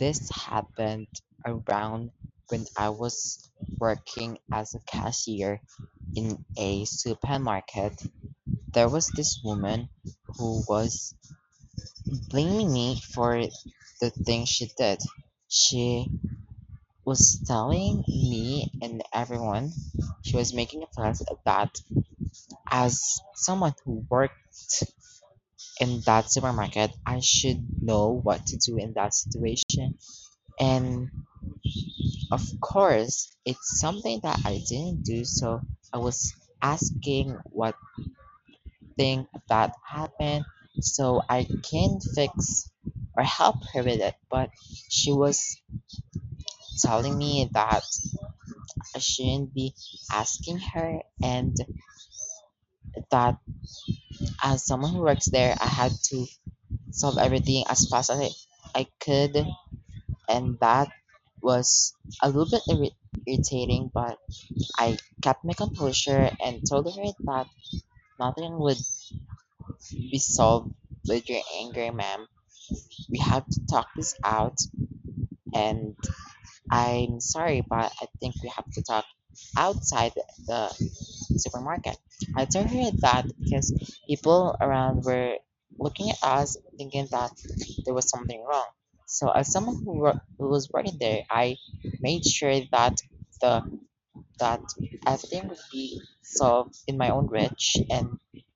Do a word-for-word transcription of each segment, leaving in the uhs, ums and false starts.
This happened around when I was working as a cashier in a supermarket. There was this woman who was blaming me for the thing she did. She was telling me and everyone, she was making a fuss that as someone who worked in that supermarket, I should know what to do in that situation. And of course, it's something that I didn't do, so I was asking what thing that happened so I can fix or help her with it. But she was telling me that I shouldn't be asking her, and that as someone who works there, I had to solve everything as fast as I, I could, and that was a little bit irri- irritating, but I kept my composure and told her that nothing would be solved with your anger, ma'am. We have to talk this out, and I'm sorry, but I think we have to talk outside the supermarket. I told her that because people around were looking at us thinking that there was something wrong. So as someone who, wor- who was working there, I made sure that the that everything would be solved in my own reach, and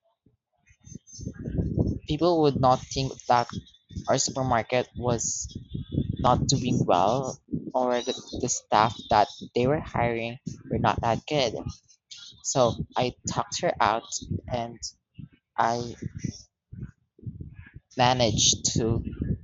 people would not think that our supermarket was not doing well, or the, the staff that they were hiring were not that good. So I talked her out, and I managed to